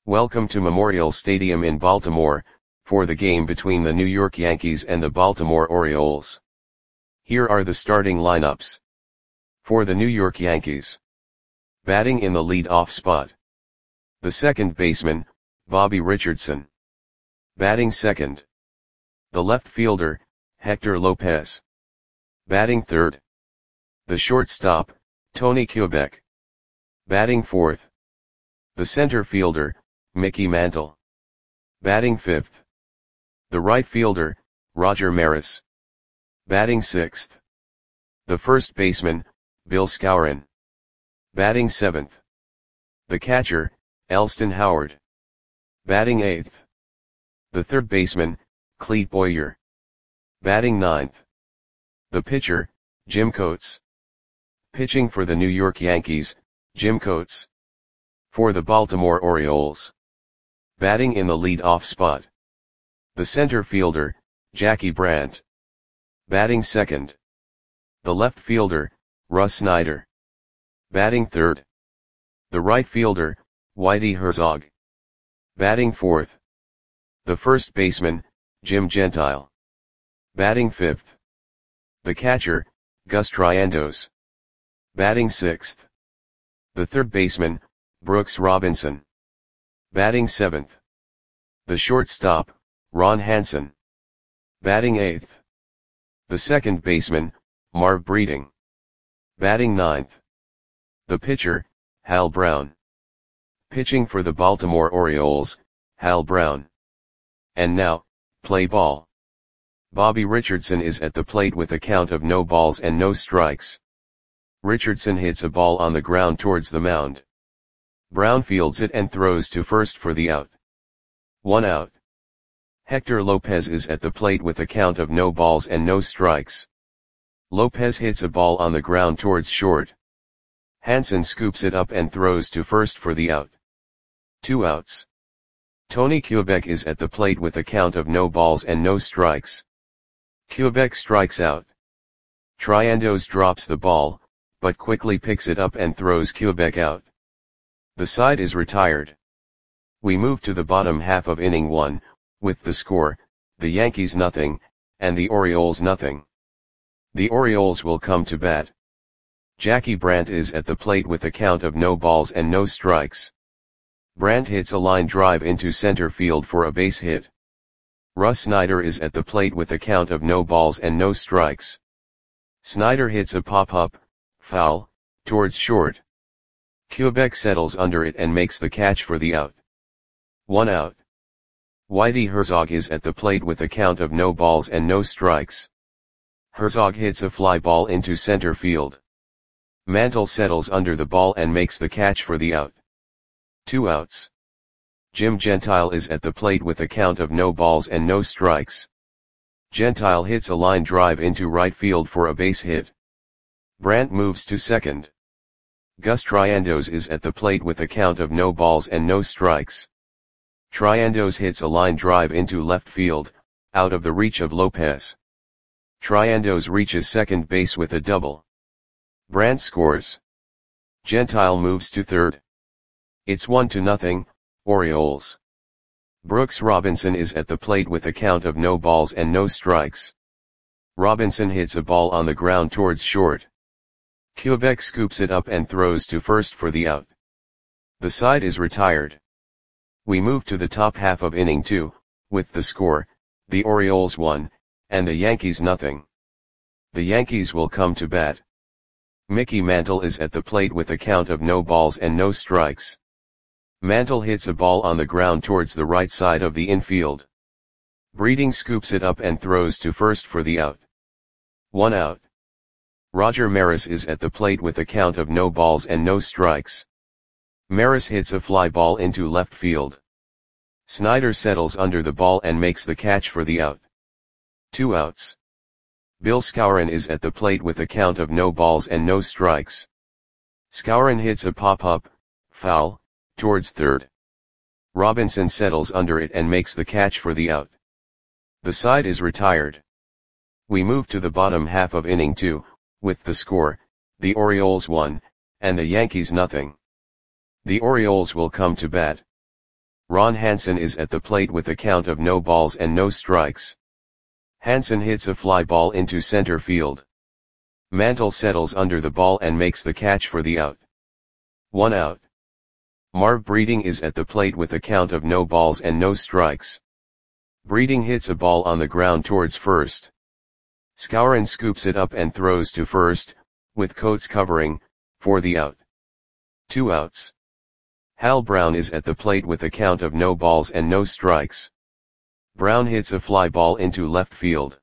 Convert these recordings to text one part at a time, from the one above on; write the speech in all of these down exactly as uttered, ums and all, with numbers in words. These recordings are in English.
Welcome to Memorial Stadium in Baltimore, for the game between the New York Yankees and the Baltimore Orioles. Here are the starting lineups. For the New York Yankees. Batting in the lead-off spot. The second baseman, Bobby Richardson. Batting second. The left fielder, Hector Lopez. Batting third. The shortstop, Tony Kubek. Batting fourth. The center fielder, Mickey Mantle. Batting fifth. The right fielder, Roger Maris. Batting sixth. The first baseman, Bill Skowron. Batting seventh. The catcher, Elston Howard. Batting eighth. The third baseman, Clete Boyer. Batting ninth. The pitcher, Jim Coates. Pitching for the New York Yankees, Jim Coates. For the Baltimore Orioles. Batting in the lead-off spot. The center fielder, Jackie Brandt. Batting second. The left fielder, Russ Snyder. Batting third. The right fielder, Whitey Herzog. Batting fourth. The first baseman, Jim Gentile. Batting fifth. The catcher, Gus Triandos. Batting sixth. The third baseman, Brooks Robinson. Batting seventh. The shortstop, Ron Hansen. Batting eighth. The second baseman, Marv Breeding. Batting ninth. The pitcher, Hal Brown. Pitching for the Baltimore Orioles, Hal Brown. And now, play ball. Bobby Richardson is at the plate with a count of no balls and no strikes. Richardson hits a ball on the ground towards the mound. Brown fields it and throws to first for the out. One out. Hector Lopez is at the plate with a count of no balls and no strikes. Lopez hits a ball on the ground towards short. Hansen scoops it up and throws to first for the out. Two outs. Tony Kubek is at the plate with a count of no balls and no strikes. Kubek strikes out. Triandos drops the ball, but quickly picks it up and throws Kubek out. The side is retired. We move to the bottom half of inning one, with the score, the Yankees nothing, and the Orioles nothing. The Orioles will come to bat. Jackie Brandt is at the plate with a count of no balls and no strikes. Brandt hits a line drive into center field for a base hit. Russ Snyder is at the plate with a count of no balls and no strikes. Snyder hits a pop-up, foul, towards short. Kubek settles under it and makes the catch for the out. One out. Whitey Herzog is at the plate with a count of no balls and no strikes. Herzog hits a fly ball into center field. Mantle settles under the ball and makes the catch for the out. Two outs. Jim Gentile is at the plate with a count of no balls and no strikes. Gentile hits a line drive into right field for a base hit. Brandt moves to second. Gus Triandos is at the plate with a count of no balls and no strikes. Triandos hits a line drive into left field, out of the reach of Lopez. Triandos reaches second base with a double. Brandt scores. Gentile moves to third. It's one to nothing, Orioles. Brooks Robinson is at the plate with a count of no balls and no strikes. Robinson hits a ball on the ground towards short. Kubek scoops it up and throws to first for the out. The side is retired. We move to the top half of inning two, with the score, the Orioles one, and the Yankees nothing. The Yankees will come to bat. Mickey Mantle is at the plate with a count of no balls and no strikes. Mantle hits a ball on the ground towards the right side of the infield. Breeding scoops it up and throws to first for the out. One out. Roger Maris is at the plate with a count of no balls and no strikes. Maris hits a fly ball into left field. Snyder settles under the ball and makes the catch for the out. Two outs. Bill Skowron is at the plate with a count of no balls and no strikes. Skowron hits a pop-up, foul, towards third. Robinson settles under it and makes the catch for the out. The side is retired. We move to the bottom half of inning two, with the score, the Orioles one, and the Yankees nothing. The Orioles will come to bat. Ron Hansen is at the plate with a count of no balls and no strikes. Hansen hits a fly ball into center field. Mantle settles under the ball and makes the catch for the out. One out. Marv Breeding is at the plate with a count of no balls and no strikes. Breeding hits a ball on the ground towards first. Skowron scoops it up and throws to first, with Coates covering, for the out. Two outs. Hal Brown is at the plate with a count of no balls and no strikes. Brown hits a fly ball into left field.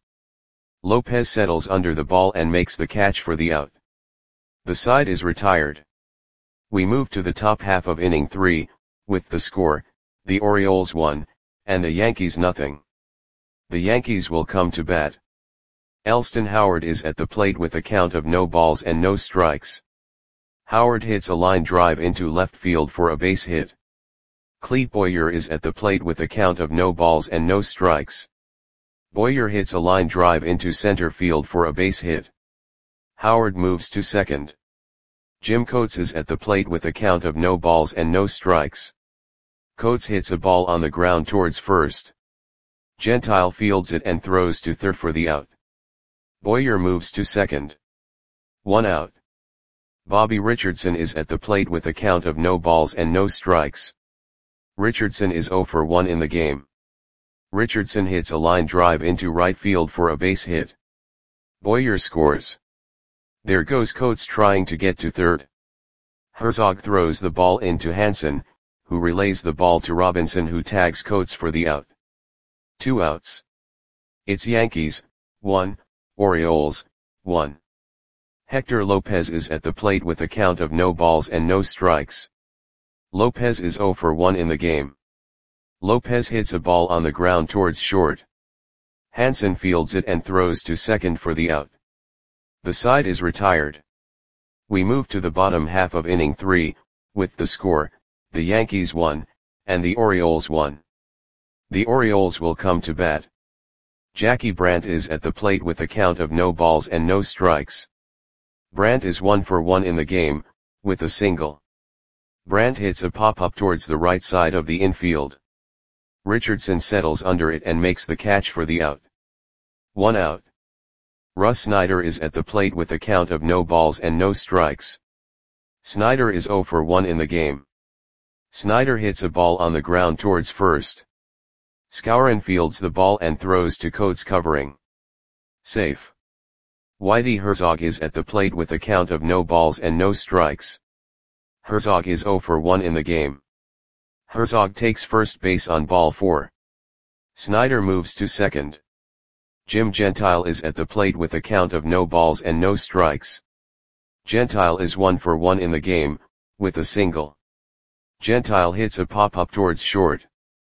Lopez settles under the ball and makes the catch for the out. The side is retired. We move to the top half of inning three, with the score, the Orioles one, and the Yankees nothing. The Yankees will come to bat. Elston Howard is at the plate with a count of no balls and no strikes. Howard hits a line drive into left field for a base hit. Clete Boyer is at the plate with a count of no balls and no strikes. Boyer hits a line drive into center field for a base hit. Howard moves to second. Jim Coates is at the plate with a count of no balls and no strikes. Coates hits a ball on the ground towards first. Gentile fields it and throws to third for the out. Boyer moves to second. One out. Bobby Richardson is at the plate with a count of no balls and no strikes. Richardson is oh for one in the game. Richardson hits a line drive into right field for a base hit. Boyer scores. There goes Coates trying to get to third. Herzog throws the ball into Hansen, who relays the ball to Robinson, who tags Coates for the out. Two outs. It's Yankees, one, Orioles, one. Hector Lopez is at the plate with a count of no balls and no strikes. Lopez is oh for one in the game. Lopez hits a ball on the ground towards short. Hansen fields it and throws to second for the out. The side is retired. We move to the bottom half of inning three, with the score, the Yankees one, and the Orioles one. The Orioles will come to bat. Jackie Brandt is at the plate with a count of no balls and no strikes. Brandt is one for one in the game, with a single. Brandt hits a pop-up towards the right side of the infield. Richardson settles under it and makes the catch for the out. One out. Russ Snyder is at the plate with a count of no balls and no strikes. Snyder is oh for one in the game. Snyder hits a ball on the ground towards first. Skowron fields the ball and throws to Coates covering. Safe. Whitey Herzog is at the plate with a count of no balls and no strikes. Herzog is oh for one in the game. Herzog takes first base on ball four. Snyder moves to second. Jim Gentile is at the plate with a count of no balls and no strikes. Gentile is one for one in the game, with a single. Gentile hits a pop-up towards short.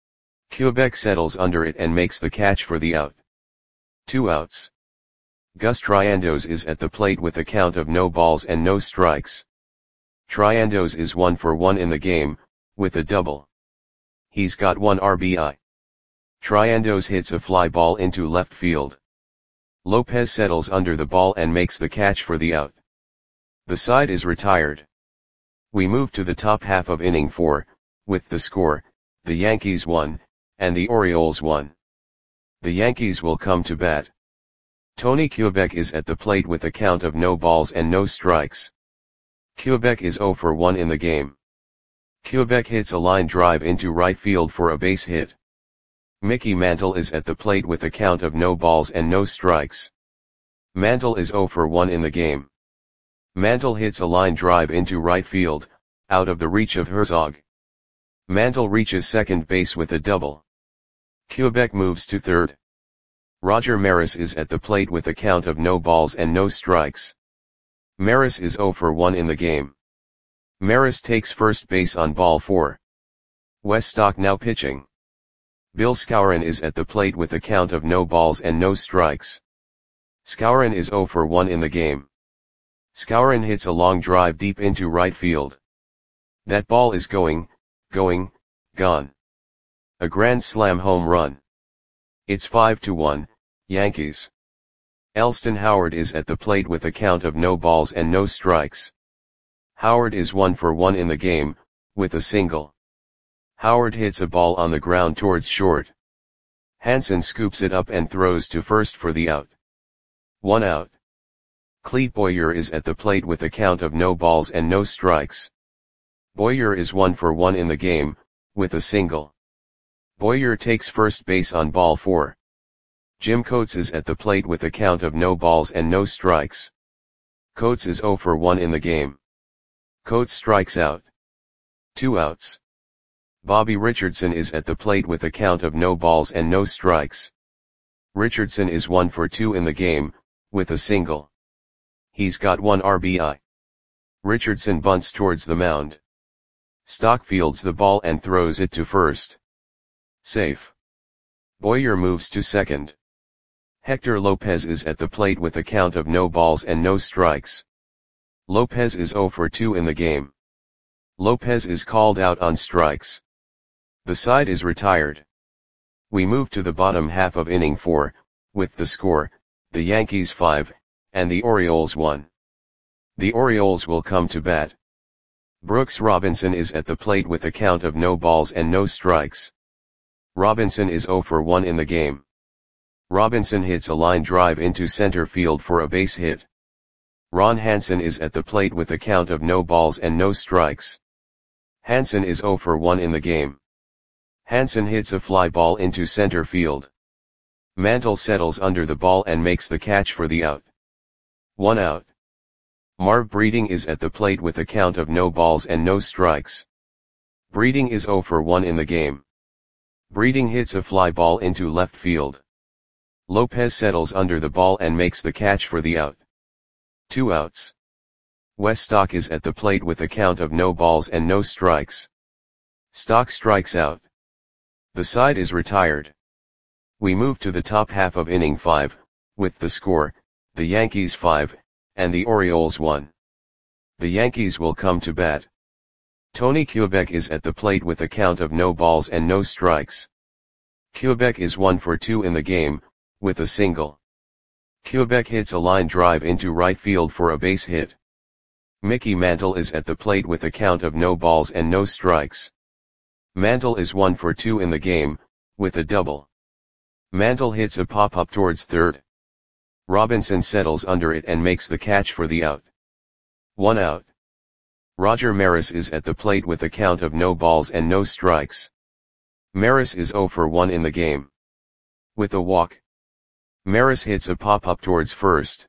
Quebec settles under it and makes the catch for the out. Two outs. Gus Triandos is at the plate with a count of no balls and no strikes. Triandos is one for one in the game, with a double. He's got one R B I. Triandos hits a fly ball into left field. Lopez settles under the ball and makes the catch for the out. The side is retired. We move to the top half of inning four, with the score, the Yankees one, and the Orioles one. The Yankees will come to bat. Tony Quebec is at the plate with a count of no balls and no strikes. Quebec is oh for one in the game. Quebec hits a line drive into right field for a base hit. Mickey Mantle is at the plate with a count of no balls and no strikes. Mantle is oh for one in the game. Mantle hits a line drive into right field, out of the reach of Herzog. Mantle reaches second base with a double. Quebec moves to third. Roger Maris is at the plate with a count of no balls and no strikes. Maris is oh for one in the game. Maris takes first base on ball four. Weststock now pitching. Bill Skowron is at the plate with a count of no balls and no strikes. Skowron is oh for one in the game. Skowron hits a long drive deep into right field. That ball is going, going, gone. A grand slam home run. It's five to one, Yankees. Elston Howard is at the plate with a count of no balls and no strikes. Howard is one for one in the game, with a single. Howard hits a ball on the ground towards short. Hansen scoops it up and throws to first for the out. One out. Clete Boyer is at the plate with a count of no balls and no strikes. Boyer is one for one in the game, with a single. Boyer takes first base on ball four. Jim Coates is at the plate with a count of no balls and no strikes. Coates is zero for one in the game. Coates strikes out. Two outs. Bobby Richardson is at the plate with a count of no balls and no strikes. Richardson is one for two in the game, with a single. He's got one R B I. Richardson bunts towards the mound. Stock fields the ball and throws it to first. Safe. Boyer moves to second. Hector Lopez is at the plate with a count of no balls and no strikes. Lopez is zero for two in the game. Lopez is called out on strikes. The side is retired. We move to the bottom half of inning four, with the score, the Yankees five, and the Orioles one. The Orioles will come to bat. Brooks Robinson is at the plate with a count of no balls and no strikes. Robinson is zero for one in the game. Robinson hits a line drive into center field for a base hit. Ron Hansen is at the plate with a count of no balls and no strikes. Hansen is zero for one in the game. Hansen hits a fly ball into center field. Mantle settles under the ball and makes the catch for the out. One out. Marv Breeding is at the plate with a count of no balls and no strikes. Breeding is zero for one in the game. Breeding hits a fly ball into left field. Lopez settles under the ball and makes the catch for the out. Two outs. Wes Stock is at the plate with a count of no balls and no strikes. Stock strikes out. The side is retired. We move to the top half of inning five, with the score, the Yankees five, and the Orioles one. The Yankees will come to bat. Tony Kubek is at the plate with a count of no balls and no strikes. Kubek is one for two in the game, with a single. Kubek hits a line drive into right field for a base hit. Mickey Mantle is at the plate with a count of no balls and no strikes. Mantle is one for two in the game, with a double. Mantle hits a pop-up towards third. Robinson settles under it and makes the catch for the out. One out. Roger Maris is at the plate with a count of no balls and no strikes. Maris is zero for one in the game. With a walk. Maris hits a pop-up towards first.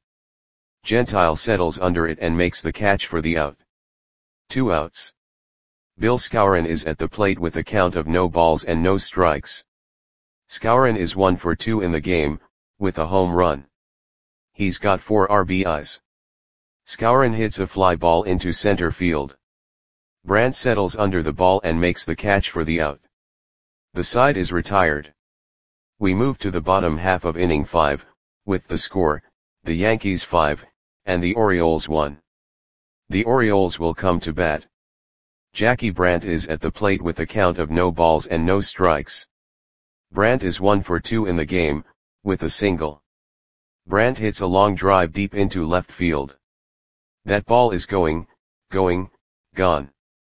Gentile settles under it and makes the catch for the out. Two outs. Bill Skowron is at the plate with a count of no balls and no strikes. Skowron is one for two in the game, with a home run. He's got four R B Is. Skowron hits a fly ball into center field. Brandt settles under the ball and makes the catch for the out. The side is retired. We move to the bottom half of inning five, with the score, the Yankees five, and the Orioles one. The Orioles will come to bat. Jackie Brandt is at the plate with a count of no balls and no strikes. Brandt is one for two in the game, with a single. Brandt hits a long drive deep into left field. That ball is going, going, gone.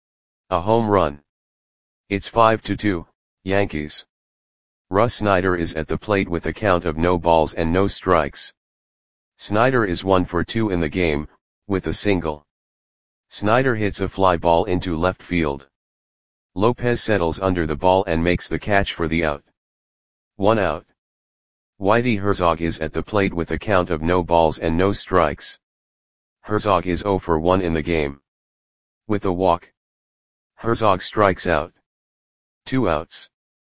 A home run. It's five to two, Yankees. Russ Snyder is at the plate with a count of no balls and no strikes. Snyder is one for two in the game, with a single. Snyder hits a fly ball into left field. Lopez settles under the ball and makes the catch for the out. One out. Whitey Herzog is at the plate with a count of no balls and no strikes. Herzog is zero for one in the game. With a walk. Herzog strikes out. Two outs.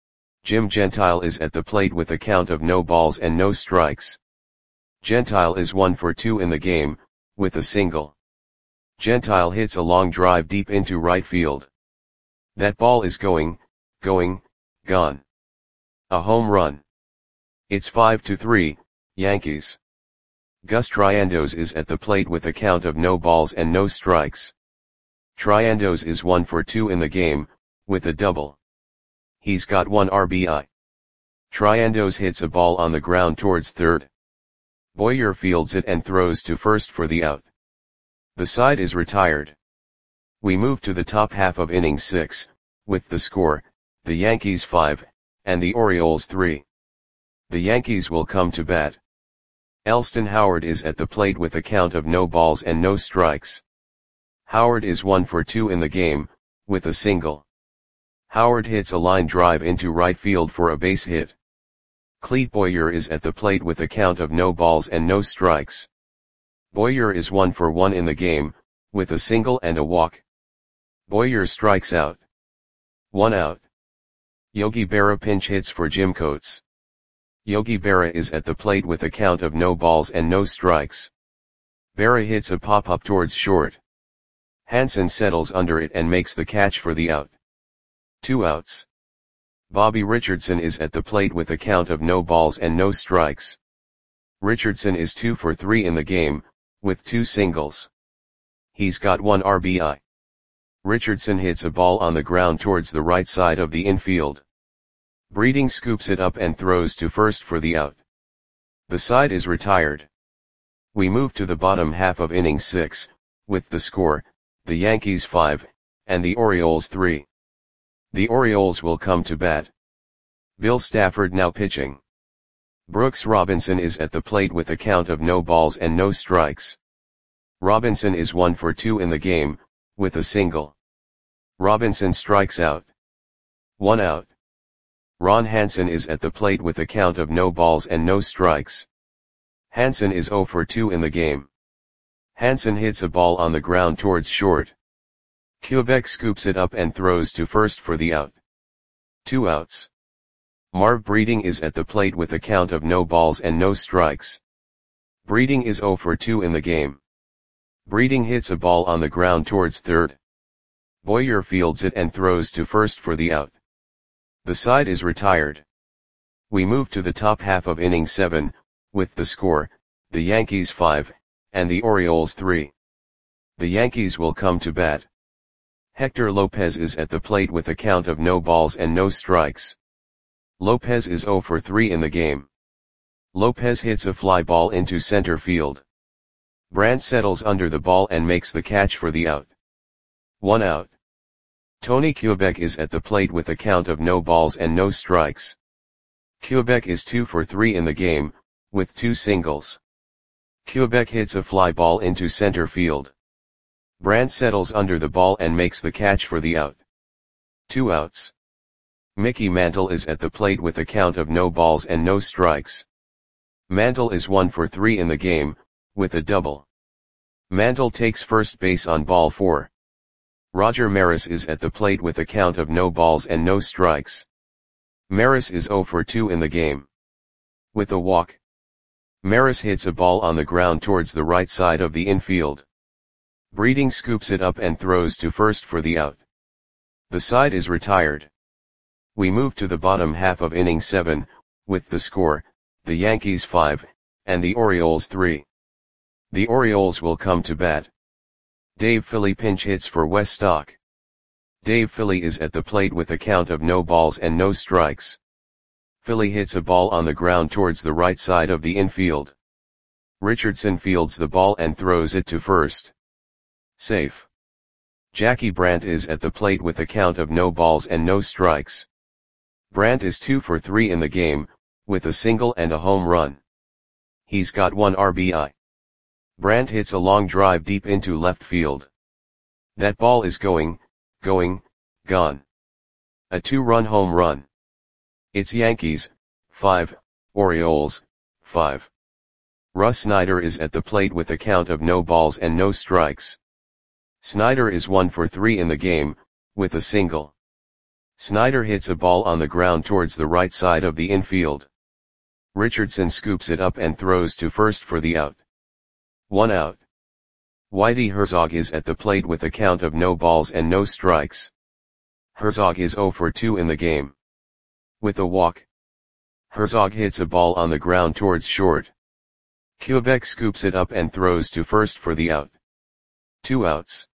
Jim Gentile is at the plate with a count of no balls and no strikes. Gentile is one for two in the game, with a single. Gentile hits a long drive deep into right field. That ball is going, going, gone. A home run. It's five to three, Yankees. Gus Triandos is at the plate with a count of no balls and no strikes. Triandos is one for two in the game, with a double. He's got one R B I. Triandos hits a ball on the ground towards third. Boyer fields it and throws to first for the out. The side is retired. We move to the top half of inning six, with the score, the Yankees five, and the Orioles three. The Yankees will come to bat. Elston Howard is at the plate with a count of no balls and no strikes. Howard is one for two in the game, with a single. Howard hits a line drive into right field for a base hit. Clete Boyer is at the plate with a count of no balls and no strikes. Boyer is one for one in the game, with a single and a walk. Boyer strikes out. One out. Yogi Berra pinch hits for Jim Coates. Yogi Berra is at the plate with a count of no balls and no strikes. Berra hits a pop-up towards short. Hansen settles under it and makes the catch for the out. Two outs. Bobby Richardson is at the plate with a count of no balls and no strikes. Richardson is two for three in the game, with two singles. He's got one R B I. Richardson hits a ball on the ground towards the right side of the infield. Breeding scoops it up and throws to first for the out. The side is retired. We move to the bottom half of inning six, with the score, the Yankees five, and the Orioles three. The Orioles will come to bat. Bill Stafford now pitching. Brooks Robinson is at the plate with a count of no balls and no strikes. Robinson is one for two in the game, with a single. Robinson strikes out. One out. Ron Hansen is at the plate with a count of no balls and no strikes. Hansen is zero for two in the game. Hansen hits a ball on the ground towards short. Quebec scoops it up and throws to first for the out. Two outs. Marv Breeding is at the plate with a count of no balls and no strikes. Breeding is zero for two in the game. Breeding hits a ball on the ground towards third. Boyer fields it and throws to first for the out. The side is retired. We move to the top half of inning seven, with the score, the Yankees five, and the Orioles three. The Yankees will come to bat. Hector Lopez is at the plate with a count of no balls and no strikes. Lopez is zero for three in the game. Lopez hits a fly ball into center field. Brandt settles under the ball and makes the catch for the out. One out. Tony Quebec is at the plate with a count of no balls and no strikes. Quebec is two for three in the game, with two singles. Quebec hits a fly ball into center field. Brandt settles under the ball and makes the catch for the out. Two outs. Mickey Mantle is at the plate with a count of no balls and no strikes. Mantle is one for three in the game, with a double. Mantle takes first base on ball four. Roger Maris is at the plate with a count of no balls and no strikes. Maris is zero for two in the game. With a walk. Maris hits a ball on the ground towards the right side of the infield. Breeding scoops it up and throws to first for the out. The side is retired. We move to the bottom half of inning seven, with the score, the Yankees five, and the Orioles three. The Orioles will come to bat. Dave Philly pinch hits for Wes Stock. Dave Philly is at the plate with a count of no balls and no strikes. Philly hits a ball on the ground towards the right side of the infield. Richardson fields the ball and throws it to first. Safe. Jackie Brandt is at the plate with a count of no balls and no strikes. Brandt is two for three in the game, with a single and a home run. He's got one R B I. Brandt hits a long drive deep into left field. That ball is going, going, gone. A two-run home run. It's Yankees, five, Orioles, five. Russ Snyder is at the plate with a count of no balls and no strikes. Snyder is one for three in the game, with a single. Snyder hits a ball on the ground towards the right side of the infield. Richardson scoops it up and throws to first for the out. One out. Whitey Herzog is at the plate with a count of no balls and no strikes. Herzog is zero for two in the game. With a walk. Herzog hits a ball on the ground towards short. Quebec scoops it up and throws to first for the out. Two outs.